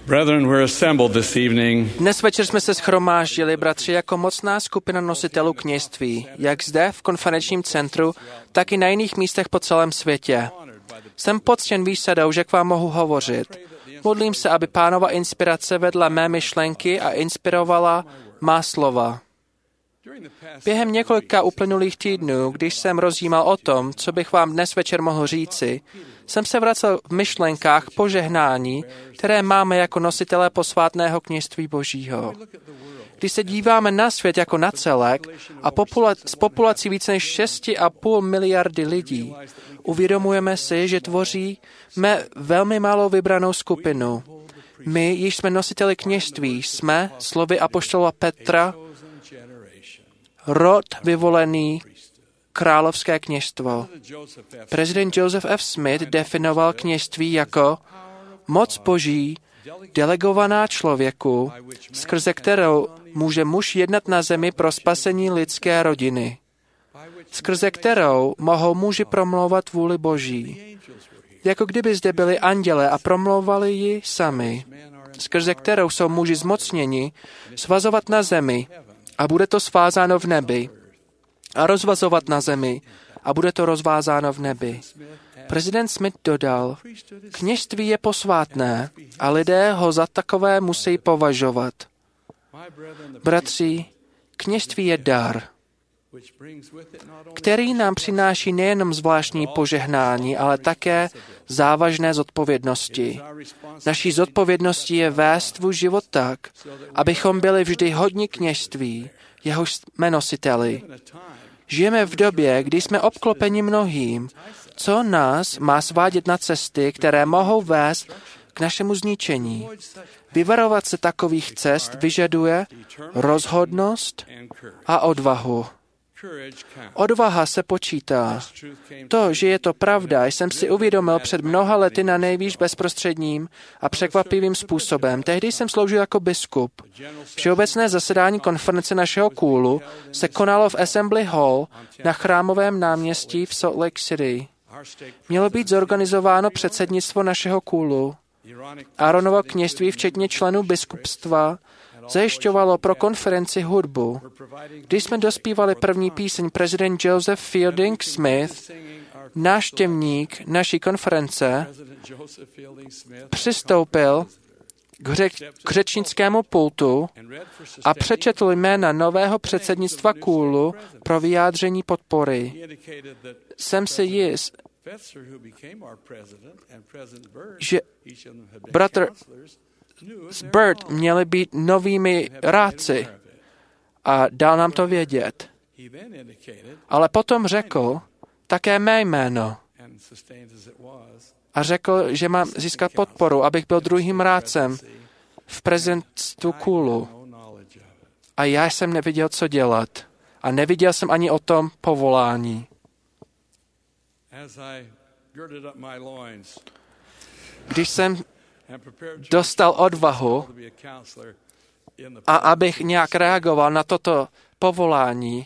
Brethren, we're assembled this evening Dnes večer jsme se shromáždili, bratři, jako mocná skupina nositelů kněžství, jak zde v konferenčním centru, tak i na jiných místech po celém světě. Jsem poctěn výsadou, že k vám mohu hovořit. Modlím se, aby Pánova inspirace vedla mé myšlenky a inspirovala má slova. Během několika uplynulých týdnů, když jsem rozjímal o tom, co bych vám dnes večer mohl říci, jsem se vracel v myšlenkách požehnání, které máme jako nositelé posvátného kněžství Božího. Když se díváme na svět jako na celek a s populací více než 6,5 miliardy lidí, uvědomujeme si, že tvoříme velmi malou vybranou skupinu. My, již jsme nositeli kněžství, jsme, slovy apoštola Petra, rod vyvolený, královské kněžstvo. Prezident Joseph F. Smith definoval kněžství jako moc Boží, delegovaná člověku, skrze kterou může muž jednat na zemi pro spasení lidské rodiny, skrze kterou mohou muži promlouvat vůli Boží, jako kdyby zde byli anděle a promlouvali ji sami, skrze kterou jsou muži zmocněni svazovat na zemi a bude to svázáno v nebi, a rozvazovat na zemi a bude to rozvázáno v nebi. Prezident Smith dodal, kněžství je posvátné a lidé ho za takové musí považovat. Bratři, kněžství je dar, který nám přináší nejenom zvláštní požehnání, ale také závažné zodpovědnosti. Naší zodpovědností je vést svůj život tak, abychom byli vždy hodni kněžství, jehož jsme nositeli. Žijeme v době, kdy jsme obklopeni mnohým, co nás má svádět na cesty, které mohou vést k našemu zničení. Vyvarovat se takových cest vyžaduje rozhodnost a odvahu. Odvaha se počítá. To, že je to pravda, jsem si uvědomil před mnoha lety na nejvýš bezprostředním a překvapivým způsobem. Tehdy jsem sloužil jako biskup. Všeobecné zasedání konference našeho kůlu se konalo v Assembly Hall na Chrámovém náměstí v Salt Lake City. Mělo být zorganizováno předsednictvo našeho kůlu. Aaronovo kněžství, včetně členů biskupstva, zajišťovalo pro konferenci hudbu. Když jsme dospívali první píseň, prezident Joseph Fielding Smith, návštěvník naší konference, přistoupil k řečnickému pultu a přečetl jména nového předsednictva kůlu pro vyjádření podpory. Jsem si jist, že bratr Byrd měli být novými rádci a dal nám to vědět. Ale potom řekl také mé jméno a řekl, že mám získat podporu, abych byl druhým rádcem v prezidentstvu kůlu. A já jsem nevěděl, co dělat. A neviděl jsem ani o tom povolání. Když jsem dostal odvahu a abych nějak reagoval na toto povolání,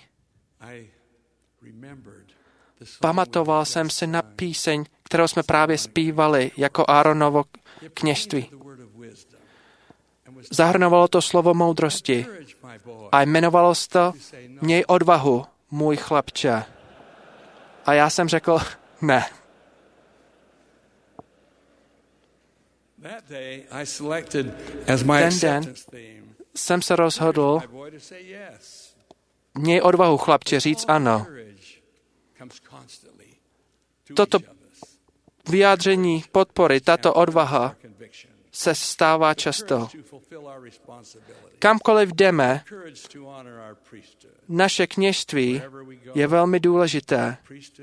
pamatoval jsem si na píseň, kterou jsme právě zpívali jako Aaronovo kněžství. Zahrnovalo to slovo moudrosti a jmenovalo se to Měj odvahu, můj chlapče. A já jsem řekl, ne. Ten den jsem se rozhodl, měj odvahu, chlapče, říct ano. Toto vyjádření podpory, tato odvaha se stává často. Kamkoliv jdeme, naše kněžství je velmi důležité.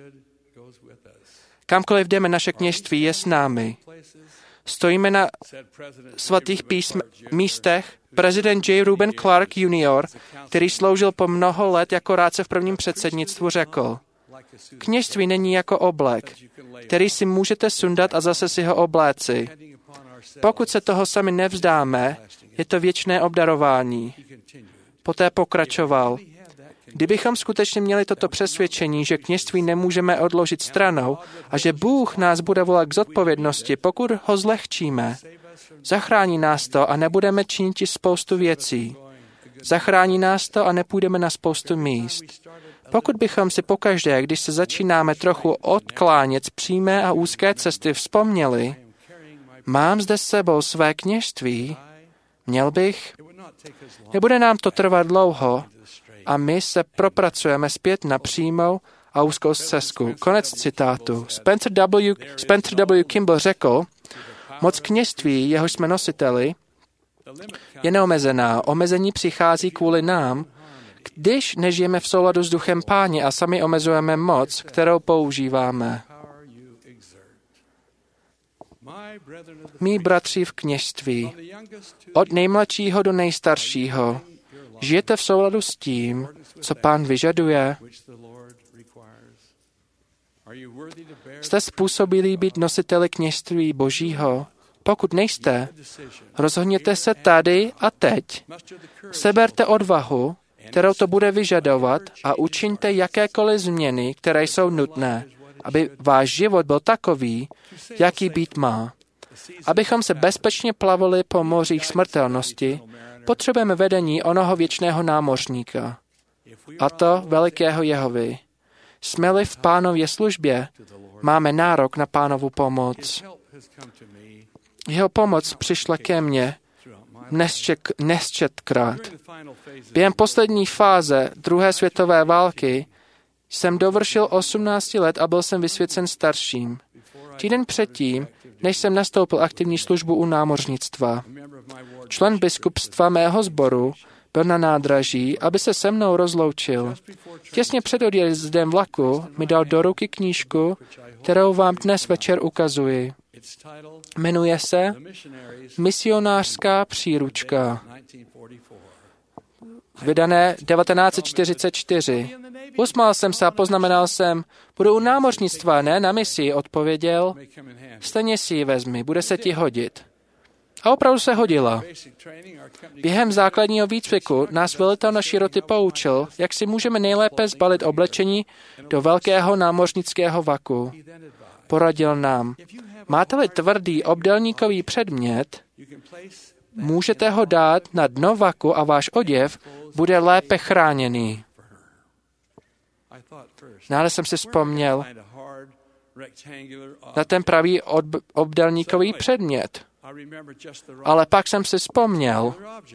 Kamkoliv jdeme, naše kněžství je s námi. Stojíme na svatých místech. Prezident J. Reuben Clark Jr., který sloužil po mnoho let jako rádce v prvním předsednictvu, řekl, kněžství není jako oblek, který si můžete sundat a zase si ho obléci. Pokud se toho sami nevzdáme, je to věčné obdarování. Poté pokračoval. Kdybychom skutečně měli toto přesvědčení, že kněžství nemůžeme odložit stranou a že Bůh nás bude volat k zodpovědnosti, pokud ho zlehčíme, Zachrání nás to a nebudeme činit spoustu věcí. Zachrání nás to a nepůjdeme na spoustu míst. Pokud bychom si pokaždé, když se začínáme trochu odklánět z přímé a úzké cesty, vzpomněli, mám zde s sebou své kněžství, měl bych, nebude nám to trvat dlouho a my se propracujeme zpět na přímou a úzkou stezku. Konec citátu. Spencer W. Kimball řekl, moc kněžství, jehož jsme nositeli, je neomezená. Omezení přichází kvůli nám, když nežijeme v souladu s duchem Páně a sami omezujeme moc, kterou používáme. Mí bratři v kněžství, od nejmladšího do nejstaršího, žijete v souladu s tím, co Pán vyžaduje? Jste způsobilí být nositeli kněžství Božího? Pokud nejste, rozhodněte se tady a teď. Seberte odvahu, kterou to bude vyžadovat, a učiňte jakékoliv změny, které jsou nutné, aby váš život byl takový, jaký být má. Abychom se bezpečně plavili po mořích smrtelnosti, potřebujeme vedení onoho věčného námořníka, a to velikého Jehovy. Jsme-li v Pánově službě, máme nárok na Pánovu pomoc. Jeho pomoc přišla ke mně nesčetkrát. Během poslední fáze druhé světové války jsem dovršil 18 let a byl jsem vysvěcen starším. Týden předtím, než jsem nastoupil aktivní službu u námořnictva, člen biskupstva mého sboru byl na nádraží, aby se se mnou rozloučil. Těsně před odjezdem vlaku mi dal do ruky knížku, kterou vám dnes večer ukazuji. Jmenuje se Misionářská příručka, vydané 1944. Usmál jsem se a poznamenal jsem, budu u námořnictva, ne na misi, odpověděl. Stejně si ji vezmi, bude se ti hodit. A opravdu se hodila. Během základního výcviku nás velitel naší roty poučil, jak si můžeme nejlépe zbalit oblečení do velkého námořnického vaku. Poradil nám, máte-li tvrdý obdélníkový předmět, můžete ho dát na dno vaku a váš oděv bude lépe chráněný. Náhle jsem si vzpomněl na ten pravý obdélníkový předmět. Ale pak jsem si vzpomněl,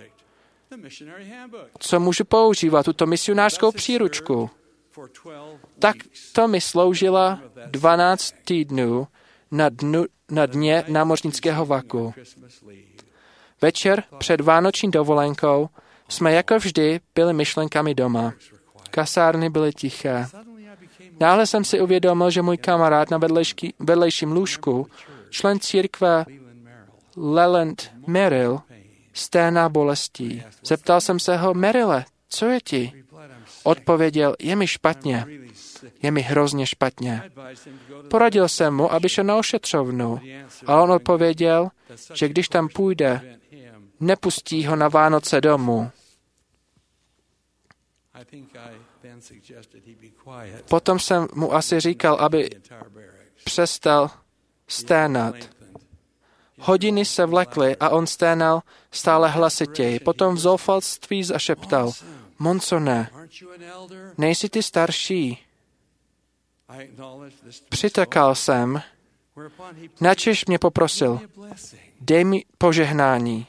co můžu používat, tuto misionářskou příručku. Tak to mi sloužila 12 týdnů na dně námořnického vaku. Večer před vánoční dovolenkou jsme jako vždy byli myšlenkami doma. Kasárny byly tiché. Náhle jsem si uvědomil, že můj kamarád na vedlejším lůžku, člen církve Leland Merrill, sténá bolestí. Zeptal jsem se ho, Merrille, co je ti? Odpověděl, je mi špatně. Je mi hrozně špatně. Poradil jsem mu, aby šel na ošetřovnu, ale on odpověděl, že když tam půjde, nepustí ho na Vánoce domů. Potom jsem mu asi říkal, aby přestal sténat. Hodiny se vlekly a on sténal stále hlasitěji. Potom v zoufalství zašeptal, Monsone, nejsi ty starší? Přitakal jsem, načež mě poprosil, dej mi požehnání.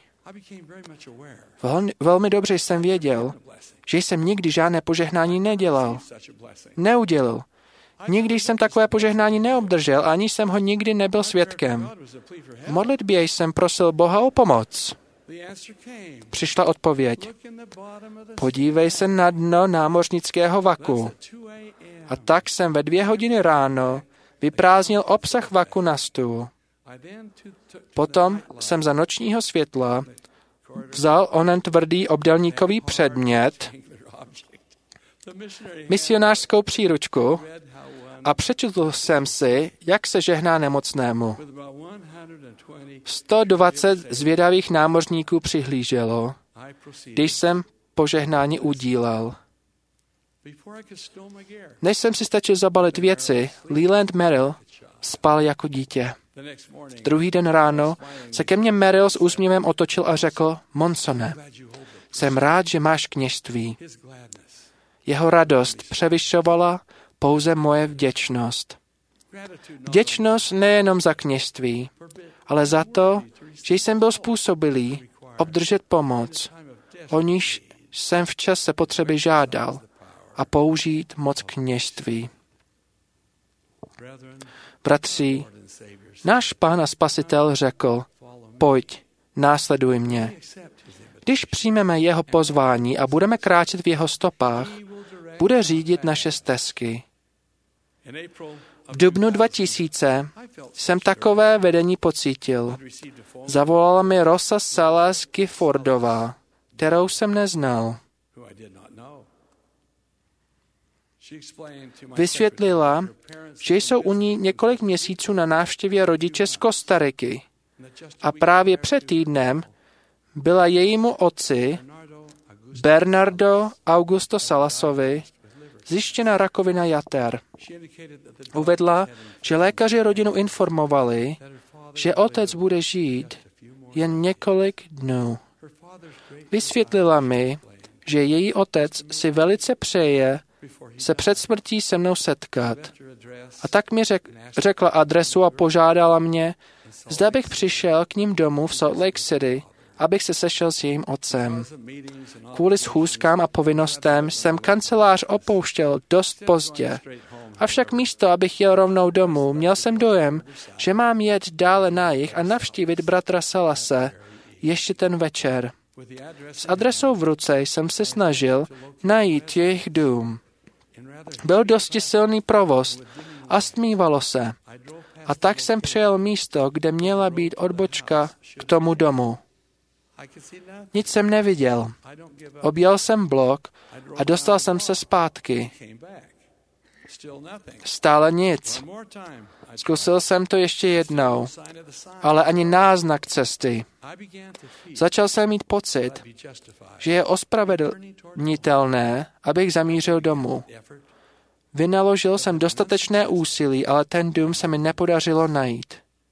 Velmi dobře jsem věděl, že jsem nikdy žádné požehnání neudělal. Nikdy jsem takové požehnání neobdržel, ani jsem ho nikdy nebyl svědkem. V modlitbě jsem prosil Boha o pomoc. Přišla odpověď. Podívej se na dno námořnického vaku. A tak jsem ve 2 hodiny ráno vyprázdnil obsah vaku na stůl. Potom jsem za nočního světla vzal onen tvrdý obdélníkový předmět, misionářskou příručku, a přečetl jsem si, jak se žehná nemocnému. 120 zvědavých námořníků přihlíželo, když jsem požehnání udílel. Než jsem si stačil zabalit věci, Leland Merrill spal jako dítě. Druhý den ráno se ke mně Merrill s úsměvem otočil a řekl, Monsone, jsem rád, že máš kněžství. Jeho radost převyšovala pouze moje vděčnost. Vděčnost nejenom za kněžství, ale za to, že jsem byl způsobilý obdržet pomoc, o níž jsem v čase potřeby žádal, a použít moc kněžství. Bratři, náš Pán a Spasitel řekl, pojď, následuj mě. Když přijmeme jeho pozvání a budeme kráčet v jeho stopách, bude řídit naše stezky. V dubnu 2000 jsem takové vedení pocítil. Zavolala mi Rosa Salas Giffordová, kterou jsem neznal. Vysvětlila, že jsou u ní několik měsíců na návštěvě rodiče z Kostariky a právě před týdnem byla jejímu otci, Bernardo Augusto Salasovi, zjištěna rakovina jater. Uvedla, že lékaři rodinu informovali, že otec bude žít jen několik dnů. Vysvětlila mi, že její otec si velice přeje se před smrtí se mnou setkat. A tak mi řekla adresu a požádala mě, zda bych přišel k ním domů v Salt Lake City, abych se sešel s jejím otcem. Kvůli schůzkám a povinnostem jsem kancelář opouštěl dost pozdě. Avšak místo, abych jel rovnou domů, měl jsem dojem, že mám jet dále na jih a navštívit bratra Salase ještě ten večer. S adresou v ruce jsem se snažil najít jejich dům. Byl dosti silný provoz a stmívalo se. A tak jsem přijel místo, kde měla být odbočka k tomu domu. Nic jsem neviděl. Objel jsem blok a dostal jsem se zpátky. Stále nic. Zkusil jsem to ještě jednou, ale ani náznak cesty. Začal jsem mít pocit, že je ospravedlnitelné, abych zamířil domů. Vynaložil jsem dostatečné úsilí, ale ten dům se mi nepodařilo najít.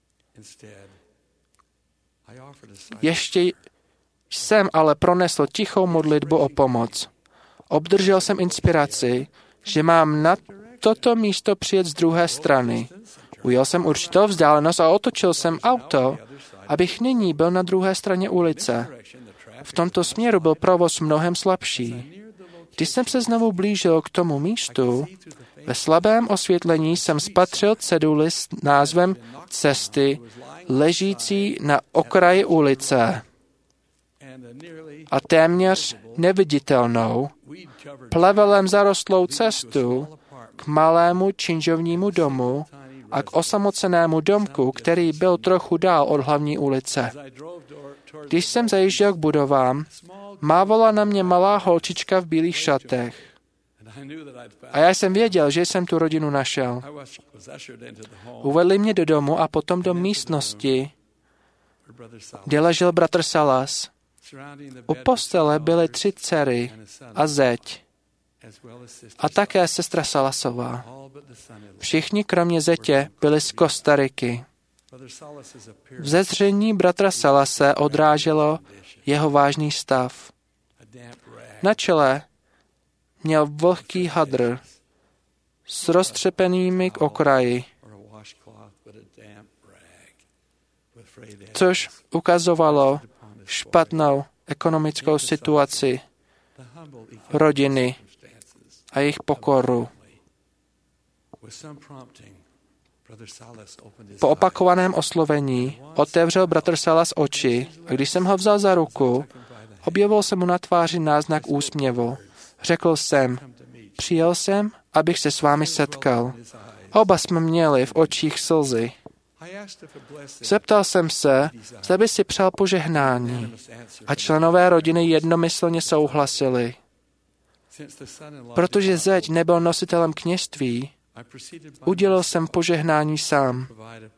Ještě jsem ale pronesl tichou modlitbu o pomoc. Obdržel jsem inspiraci, že mám na toto místo přijet z druhé strany. Ujel jsem určitou vzdálenost a otočil jsem auto, abych nyní byl na druhé straně ulice. V tomto směru byl provoz mnohem slabší. Když jsem se znovu blížil k tomu místu, ve slabém osvětlení jsem spatřil ceduli s názvem cesty, ležící na okraji ulice a téměř neviditelnou, plevelem zarostlou cestu k malému činžovnímu domu a k osamocenému domku, který byl trochu dál od hlavní ulice. Když jsem zajížděl k budovám, mávala na mě malá holčička v bílých šatech. A já jsem věděl, že jsem tu rodinu našel. Uvedli mě do domu a potom do místnosti, kde ležel bratr Salas. U postele byly 3 dcery a zeď a také sestra Salasová. Všichni kromě zetě byli z Kostariky. Vzezření bratra Salase odráželo jeho vážný stav. Na čele měl vlhký hadr s roztřepenými k okraji, což ukazovalo špatnou ekonomickou situaci rodiny a jejich pokoru. Po opakovaném oslovení otevřel bratr Salas oči a když jsem ho vzal za ruku, objevil se mu na tváři náznak úsměvu. Řekl jsem, přijel jsem, abych se s vámi setkal. Oba jsme měli v očích slzy. Zeptal jsem se, zda by si přál požehnání a členové rodiny jednomyslně souhlasili. Protože zeď nebyl nositelem kněžství, udělal jsem požehnání sám.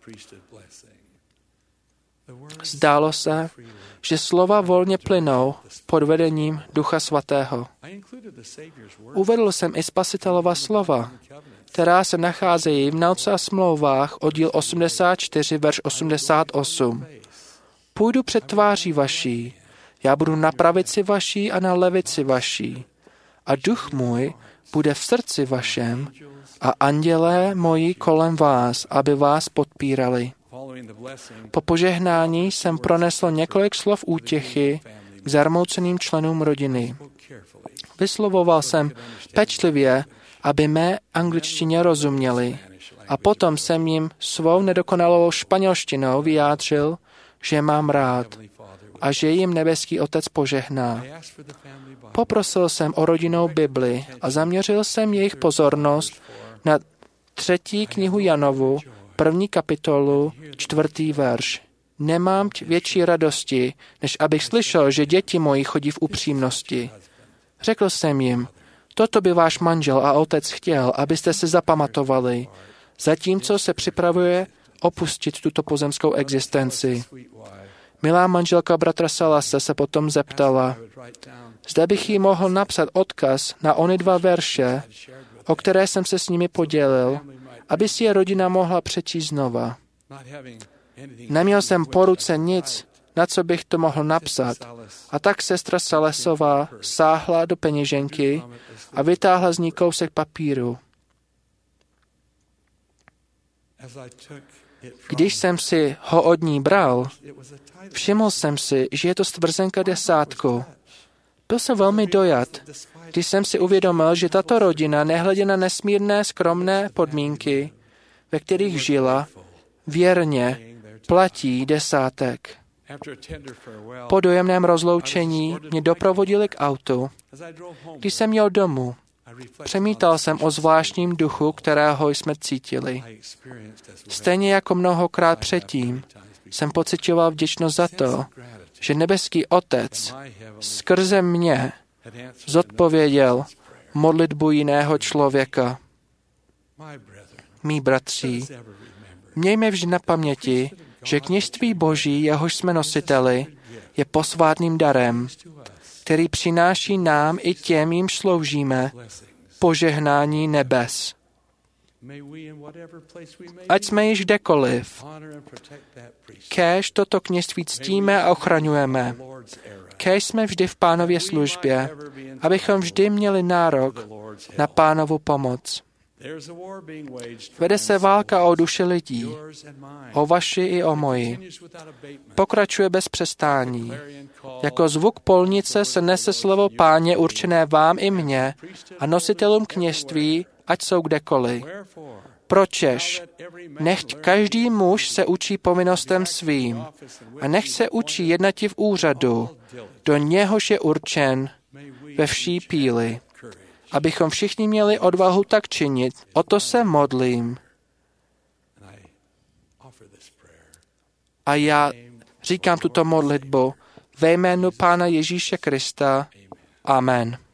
Zdálo se, že slova volně plynou pod vedením Ducha Svatého. Uvedl jsem i Spasitelova slova, která se nacházejí v Nauce a smlouvách, oddíl 84, verš 88. Půjdu před tváří vaší, já budu na pravici vaší a na levici vaší. A duch můj bude v srdci vašem a andělé moji kolem vás, aby vás podpírali. Po požehnání jsem pronesl několik slov útěchy k zarmouceným členům rodiny. Vyslovoval jsem pečlivě, aby mé angličtině rozuměli, a potom jsem jim svou nedokonalou španělštinou vyjádřil, že je mám rád a že jim nebeský Otec požehná. Poprosil jsem o rodinnou Bibli a zaměřil jsem jejich pozornost na 3. knihu Janovu, 1. kapitolu, 4. verš. Nemám větší radosti, než abych slyšel, že děti moji chodí v upřímnosti. Řekl jsem jim, toto by váš manžel a otec chtěl, abyste se zapamatovali, zatímco se připravuje opustit tuto pozemskou existenci. Milá manželka bratra Salase se potom zeptala, zda bych jí mohl napsat odkaz na ony 2 verše, o které jsem se s nimi podělil, aby si je rodina mohla přečíst znova. Neměl jsem po ruce nic, na co bych to mohl napsat, a tak sestra Salesová sáhla do peněženky a vytáhla z ní kousek papíru. Když jsem si ho od ní bral, všiml jsem si, že je to stvrzenka 10. Byl jsem velmi dojat, když jsem si uvědomil, že tato rodina, nehledě na nesmírné skromné podmínky, ve kterých žila, věrně platí 10. Po dojemném rozloučení mě doprovodili k autu. Když jsem jel domů, přemítal jsem o zvláštním duchu, kterého jsme cítili. Stejně jako mnohokrát předtím jsem pociťoval vděčnost za to, že nebeský Otec skrze mě zodpověděl modlitbu jiného člověka. Mí bratři, mějme vždy na paměti, že kněžství Boží, jehož jsme nositeli, je posvátným darem, který přináší nám i těm, jim sloužíme, požehnání nebes. Ať jsme již kdekoliv, kéž toto kněžství ctíme a ochraňujeme. Kéž jsme vždy v Pánově službě, abychom vždy měli nárok na Pánovu pomoc. Vede se válka o duše lidí, o vaši i o moji. Pokračuje bez přestání. Jako zvuk polnice se nese slovo Páně určené vám i mně a nositelům kněžství, ať jsou kdekoliv. Pročež? Nechť každý muž se učí povinnostem svým a nech se učí jednati v úřadu, do něhož je určen ve vší píli. Abychom všichni měli odvahu tak činit, o to se modlím. A já říkám tuto modlitbu ve jménu Pána Ježíše Krista. Amen.